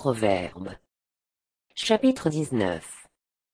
Proverbes. Chapitre 19.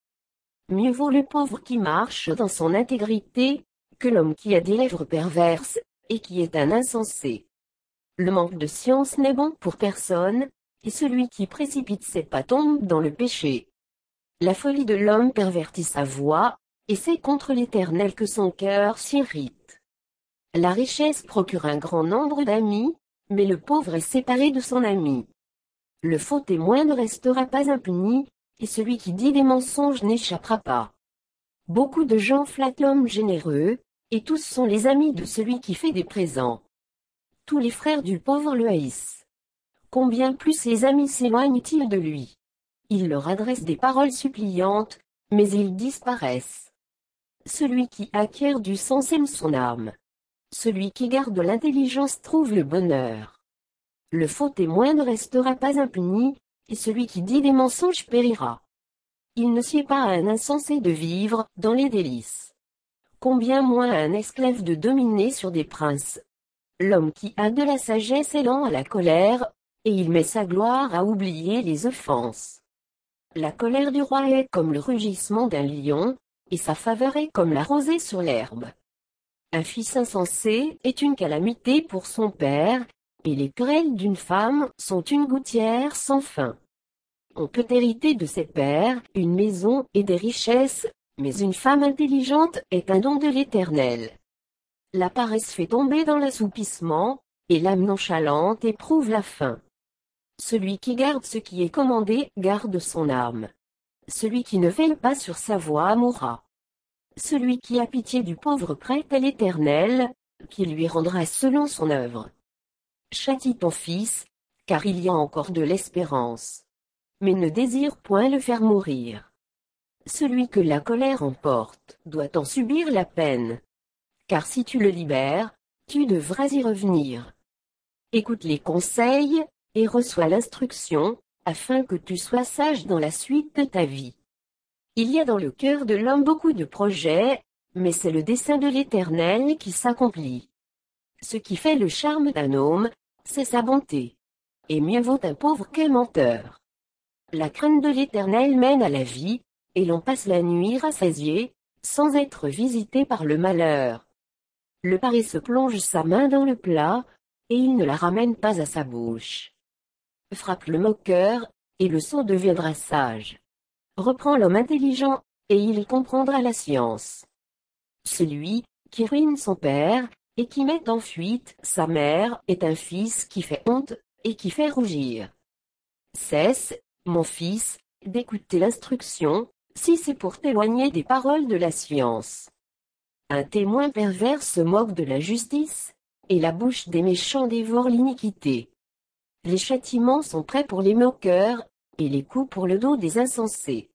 Mieux vaut le pauvre qui marche dans son intégrité, que l'homme qui a des lèvres perverses, et qui est un insensé. Le manque de science n'est bon pour personne, et celui qui précipite ses pas tombe dans le péché. La folie de l'homme pervertit sa voix, et c'est contre l'Éternel que son cœur s'irrite. La richesse procure un grand nombre d'amis, mais le pauvre est séparé de son ami. Le faux témoin ne restera pas impuni, et celui qui dit des mensonges n'échappera pas. Beaucoup de gens flattent l'homme généreux, et tous sont les amis de celui qui fait des présents. Tous les frères du pauvre le haïssent. Combien plus ses amis s'éloignent-ils de lui? Il leur adresse des paroles suppliantes, mais ils disparaissent. Celui qui acquiert du sens aime son âme. Celui qui garde l'intelligence trouve le bonheur. Le faux témoin ne restera pas impuni, et celui qui dit des mensonges périra. Il ne sied pas à un insensé de vivre dans les délices. Combien moins à un esclave de dominer sur des princes. L'homme qui a de la sagesse est lent à la colère, et il met sa gloire à oublier les offenses. La colère du roi est comme le rugissement d'un lion, et sa faveur est comme la rosée sur l'herbe. Un fils insensé est une calamité pour son père, et les querelles d'une femme sont une gouttière sans fin. On peut hériter de ses pères une maison et des richesses, mais une femme intelligente est un don de l'Éternel. La paresse fait tomber dans l'assoupissement, et l'âme nonchalante éprouve la faim. Celui qui garde ce qui est commandé garde son âme. Celui qui ne veille pas sur sa voie mourra. Celui qui a pitié du pauvre prête à l'Éternel, qui lui rendra selon son œuvre. Châtie ton fils, car il y a encore de l'espérance. Mais ne désire point le faire mourir. Celui que la colère emporte doit en subir la peine. Car si tu le libères, tu devras y revenir. Écoute les conseils, et reçois l'instruction, afin que tu sois sage dans la suite de ta vie. Il y a dans le cœur de l'homme beaucoup de projets, mais c'est le dessein de l'Éternel qui s'accomplit. Ce qui fait le charme d'un homme, c'est sa bonté. Et mieux vaut un pauvre qu'un menteur. La crainte de l'Éternel mène à la vie, et l'on passe la nuit rassasié, sans être visité par le malheur. Le paresseux plonge sa main dans le plat, et il ne la ramène pas à sa bouche. Frappe le moqueur, et le sot deviendra sage. Reprends l'homme intelligent, et il comprendra la science. Celui qui ruine son père, et qui met en fuite sa mère, est un fils qui fait honte, et qui fait rougir. Cesse, mon fils, d'écouter l'instruction, si c'est pour t'éloigner des paroles de la science. Un témoin pervers se moque de la justice, et la bouche des méchants dévore l'iniquité. Les châtiments sont prêts pour les moqueurs, et les coups pour le dos des insensés.